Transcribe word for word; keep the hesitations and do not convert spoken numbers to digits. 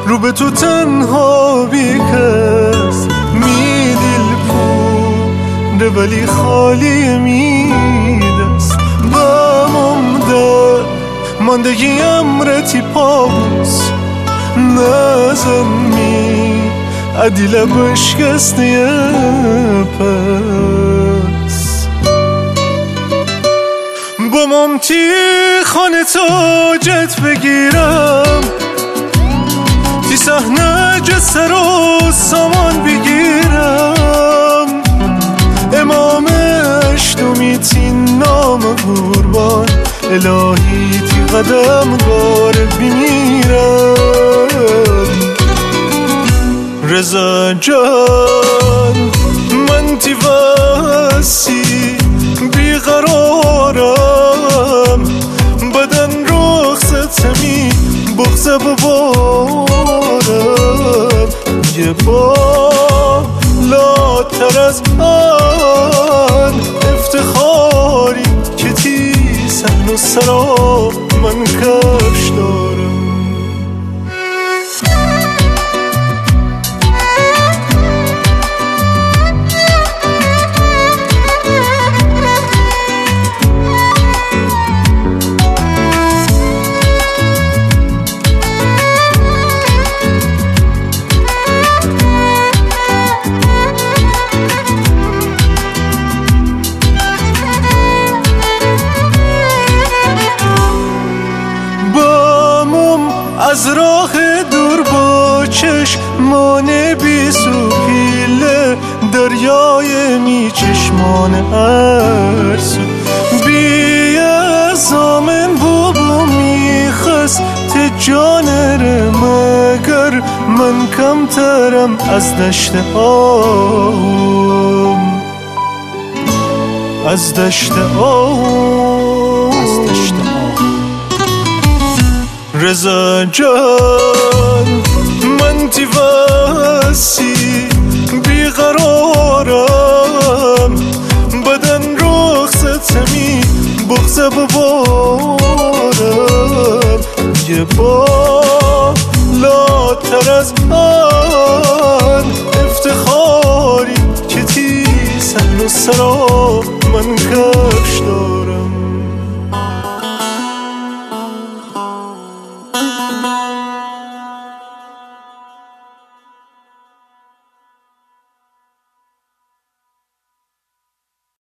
رو به تو تنها بی کس می دل پوره ولی خالی می دست بامم ده ماندگی امرتی پاوز نزن می عدیل بشکسته پس با ممتی خانه تاجت بگیرم تی صحنه جسر و سامان بگیرم امام اشتومی تی نام قربان الهی تی قدم گار بمیرم رضا جان من تی وسی بیقرارم بدن رخصتمی بغضه ببارم یه بالاتر از من افتخاری که تی سحن و سرا من کفش دارم از راه دور با چشمان بی سوپیله دریای می چشمان ارسو بی ازامن بابا می خست جانر مگر من کمترم از دشت آم از دشت آم از دشت آم رضا جان من تی وسی بیقرارم بدن رخصتمی بغضه ببارم یه بالاتر از من افتخاری که تی سحن و سرا من کردم